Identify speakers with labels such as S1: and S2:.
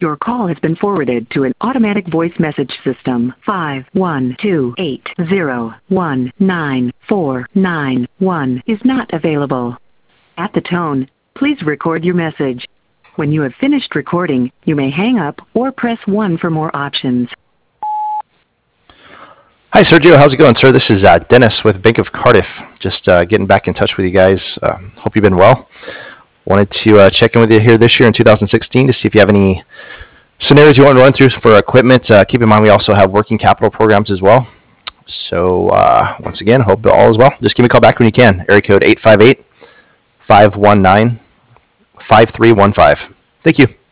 S1: Your call has been forwarded to an automatic voice message system. 51280194991 is not available. At the tone, please record your message. When you have finished recording, you may hang up or press 1 for more options.
S2: Hi, Sergio. How's it going, sir? This is Dennis with Bank of Cardiff. Just getting back in touch with you guys. Hope you've been well. Wanted to check in with you here this year in 2016 to see if you have any scenarios you want to run through for equipment. Keep in mind we also have working capital programs as well. So once again, hope all is well. Just give me a call back when you can. Area code 858-519-5315. Thank you.